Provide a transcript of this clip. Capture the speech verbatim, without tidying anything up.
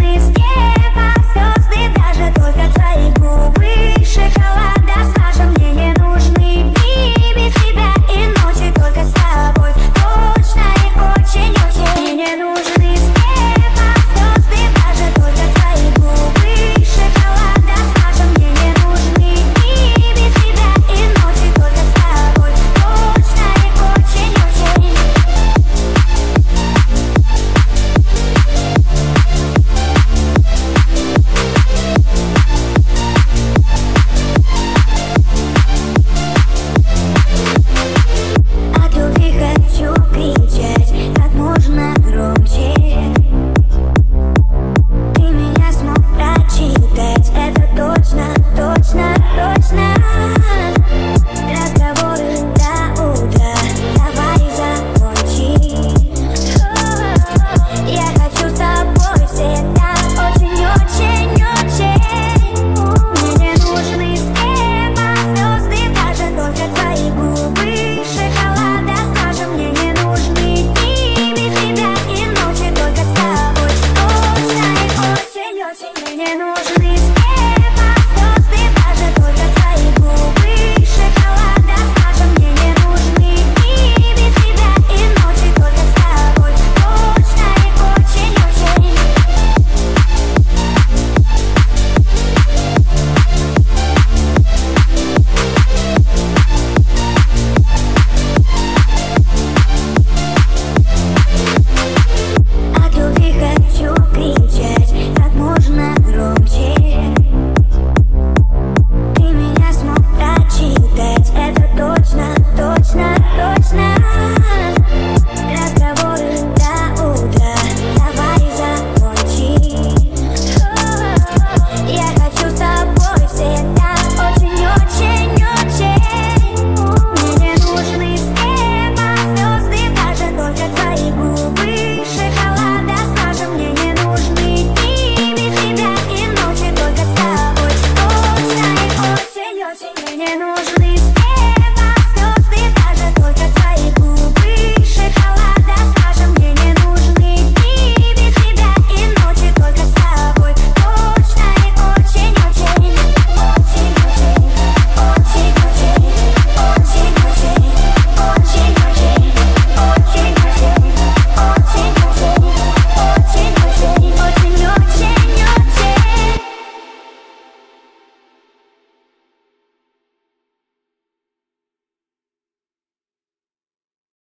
нужны с неба звезды, даже только твои губы шоколада. Скажем, мне не нужны дни без тебя и ночи только с тобой. Точно и очень-очень. Мне не нужны с неба звезды, даже только твои губы шоколада. Скажем, мне не нужны дни без тебя и ночи только с тобой. Точно и очень-очень. От любви хочу кричать как можно громче. Ты меня смог прочитать, это точно, точно, точно. Разговоры до утра, давай закончим. Я хочу с тобой всегда очень-очень-очень. Мне не нужны с неба звезды, даже только твои губы шоколада. Скажем, мне не нужны дни без тебя и ночи только с тобой. Точно и очень-очень. Мне не нужны